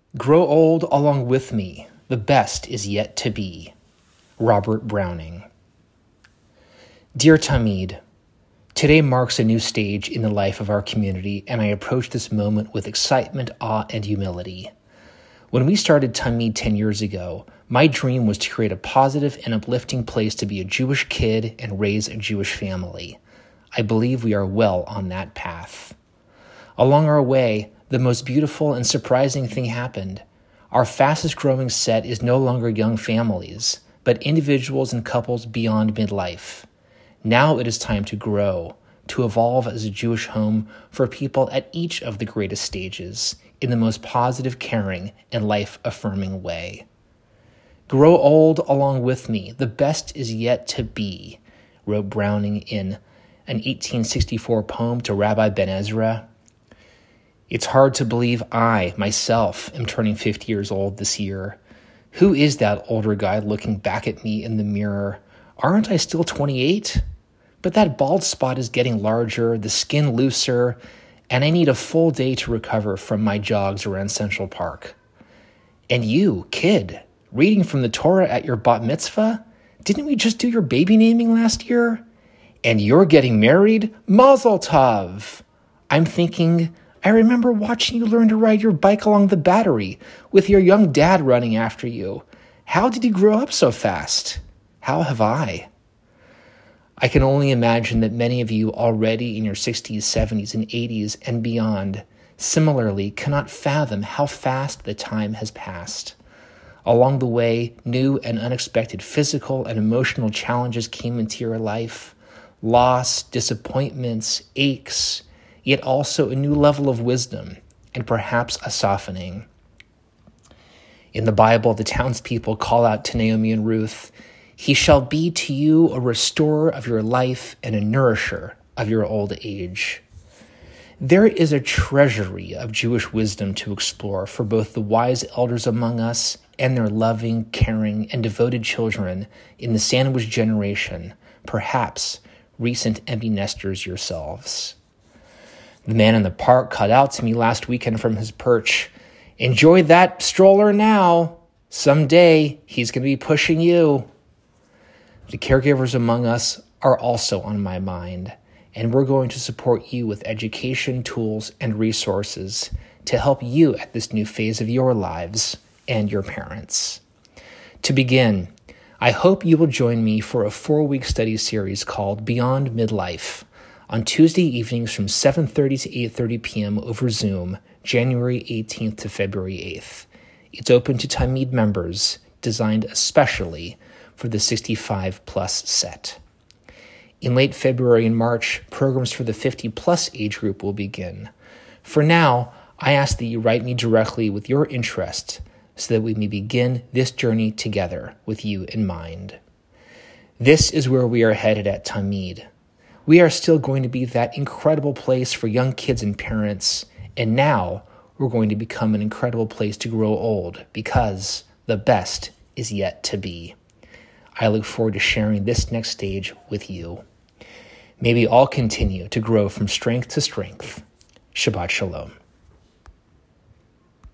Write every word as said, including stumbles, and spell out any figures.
Grow old along with me, the best is yet to be. Robert Browning. Dear Tamid, today marks a new stage in the life of our community, and I approach this moment with excitement, awe, and humility. When we started Tamid ten years ago, my dream was to create a positive and uplifting place to be a Jewish kid and raise a Jewish family. I believe we are well on that path. Along our way, the most beautiful and surprising thing happened. Our fastest growing set is no longer young families, but individuals and couples beyond midlife. Now it is time to grow, to evolve as a Jewish home for people at each of the greatest stages, in the most positive, caring, and life-affirming way. Grow old along with me, the best is yet to be, wrote Browning in an eighteen sixty-four poem to Rabbi Ben Ezra. It's hard to believe I, myself, am turning fifty years old this year. Who is that older guy looking back at me in the mirror? Aren't I still twenty-eight? But that bald spot is getting larger, the skin looser, and I need a full day to recover from my jogs around Central Park. And you, kid, reading from the Torah at your bat mitzvah? Didn't we just do your baby naming last year? And you're getting married? Mazel tov! I'm thinking, I remember watching you learn to ride your bike along the Battery with your young dad running after you. How did you grow up so fast? How have I? I can only imagine that many of you already in your sixties, seventies, and eighties and beyond similarly cannot fathom how fast the time has passed. Along the way, new and unexpected physical and emotional challenges came into your life. Loss, disappointments, aches, yet also a new level of wisdom and perhaps a softening. In the Bible, the townspeople call out to Naomi and Ruth, "He shall be to you a restorer of your life and a nourisher of your old age." There is a treasury of Jewish wisdom to explore for both the wise elders among us and their loving, caring, and devoted children in the sandwich generation, perhaps recent empty nesters yourselves. The man in the park called out to me last weekend from his perch, "Enjoy that stroller now. Someday he's going to be pushing you." The caregivers among us are also on my mind, and we're going to support you with education, tools, and resources to help you at this new phase of your lives and your parents. To begin, I hope you will join me for a four-week study series called Beyond Midlife on Tuesday evenings from seven thirty to eight thirty p.m. over Zoom, January eighteenth to February eighth. It's open to Tamid members, designed especially for the sixty-five plus set. In late February and March, programs for the fifty plus age group will begin. For now, I ask that you write me directly with your interest so that we may begin this journey together with you in mind. This is where we are headed at Tamid. We are still going to be that incredible place for young kids and parents, and now we're going to become an incredible place to grow old because the best is yet to be. I look forward to sharing this next stage with you. May we all continue to grow from strength to strength. Shabbat Shalom.